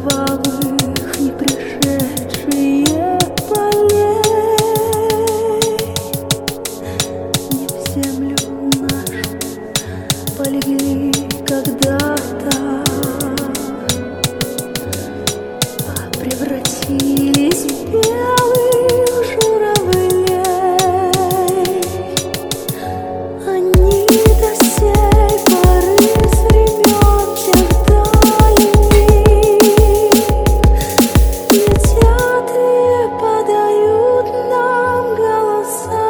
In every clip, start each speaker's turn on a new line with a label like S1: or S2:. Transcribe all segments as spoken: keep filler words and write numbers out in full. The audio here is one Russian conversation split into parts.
S1: кровавых не пришедшие полей, не в землю нашу полегли когда-то, а превратились в белых журавлей. Они до сей поры с времен тех дальних летят и подают нам голоса.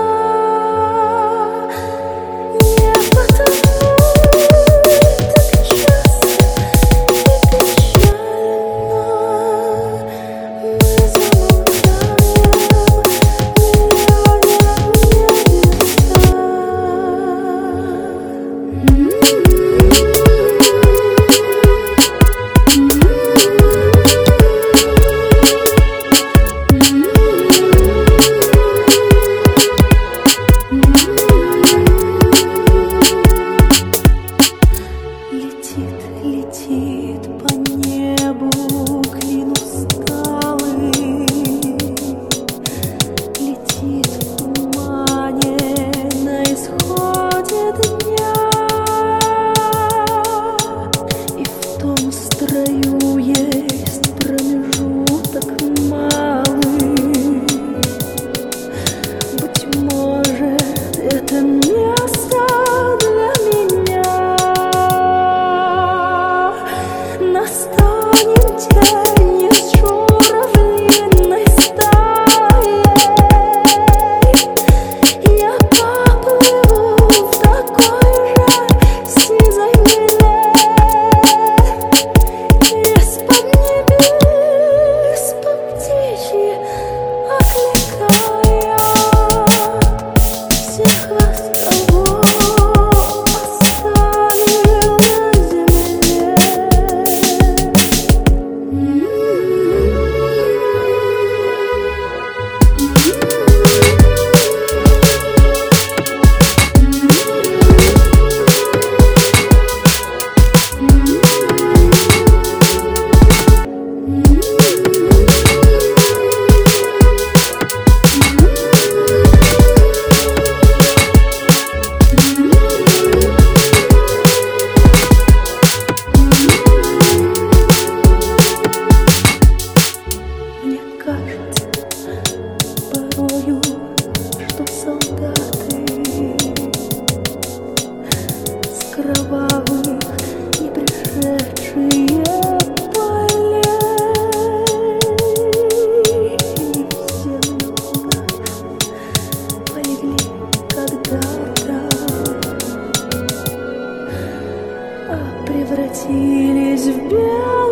S1: Не потому так часто и печально мы замолкаем, глядя в Летит, летит по небу клин усталый, летит в тумане на исходе дня, и в том строю есть промежуток малый. Быть может, это место для меня. Настанем тенью с журавлиной стаей, я поплыву в такой же сизой мгле, из-под небес по птичьи окликая всех вас, кого оставил на земле. Мне кажется порою, что солдаты с кровавых не пришедшие полей не в землю нашу полегли когда-то, а превратились в белых